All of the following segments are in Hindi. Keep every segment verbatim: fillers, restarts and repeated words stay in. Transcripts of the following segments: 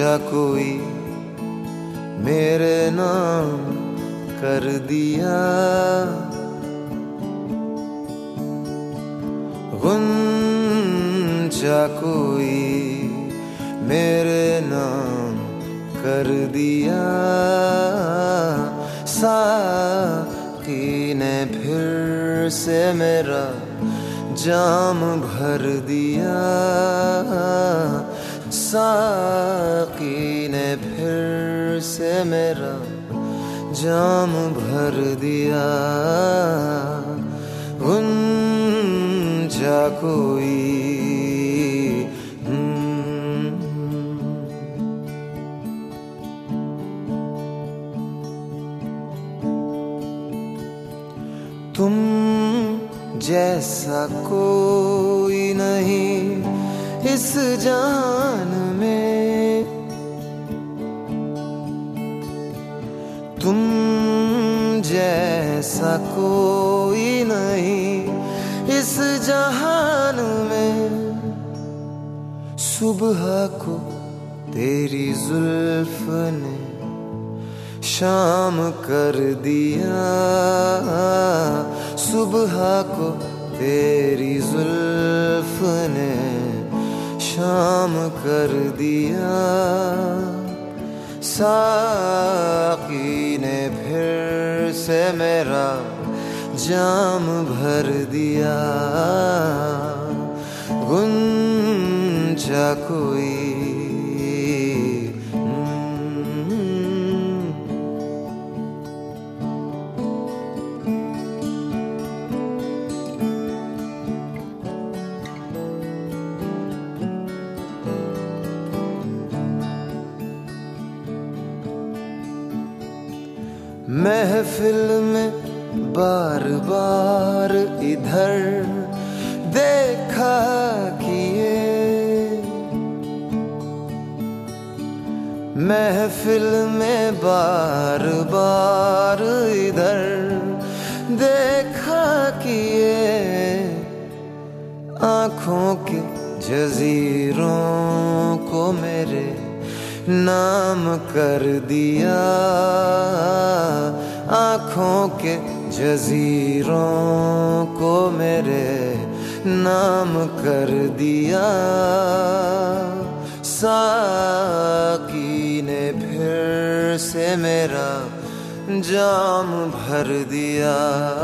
चा कोई मेरे नाम कर दिया, गुंजा कोई मेरे नाम कर दिया, साकी ने फिर से मेरा जाम भर दिया, साकी ने फिर से मेरा जाम भर दिया, गुंजा कोई तुम जैसा कोई नहीं इस जान में, तुम जैसा कोई नहीं इस जहान में, सुबह को तेरी जुल्फ ने शाम कर दिया, सुबह को तेरी जुल्फ ने शाम कर दिया, साकी ने फिर से मेरा जाम भर दिया, गुंजा कोई महफिल में बार बार इधर देखा किए, महफिल में बार बार इधर देखा किए, आँखों के जजीरों को मेरे नाम कर दिया, आँखों के जजीरों को मेरे नाम कर दिया, साकी ने फिर से मेरा जाम भर दिया,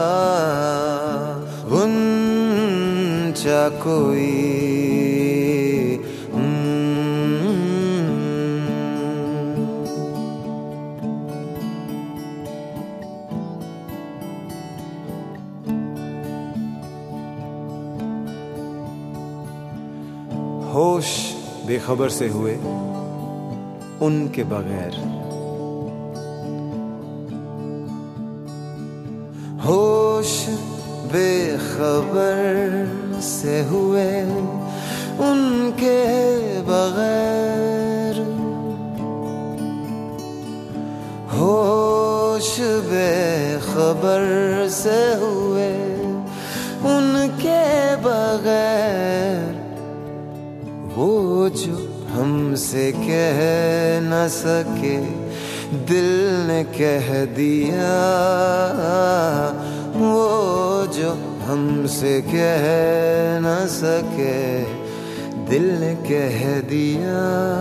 गुंजा कोई होश बेखबर से हुए उनके बगैर, होश बेखबर से हुए उनके बगैर, होश बेखबर से हुए उनके बगैर, वो जो हमसे कह न सके दिल ने कह दिया, वो जो हमसे कह न सके दिल ने कह दिया,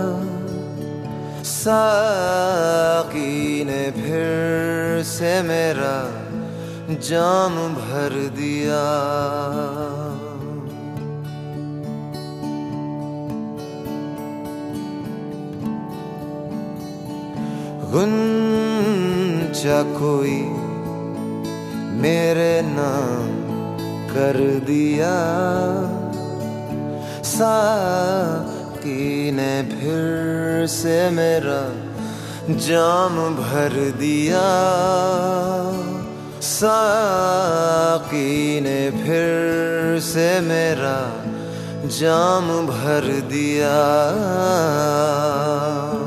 साकी ने फिर से मेरा जाम भर दिया, गुंजा कोई मेरे नाम कर दिया, साकी ने फिर से मेरा जाम भर दिया, साकी ने फिर से मेरा जाम भर दिया।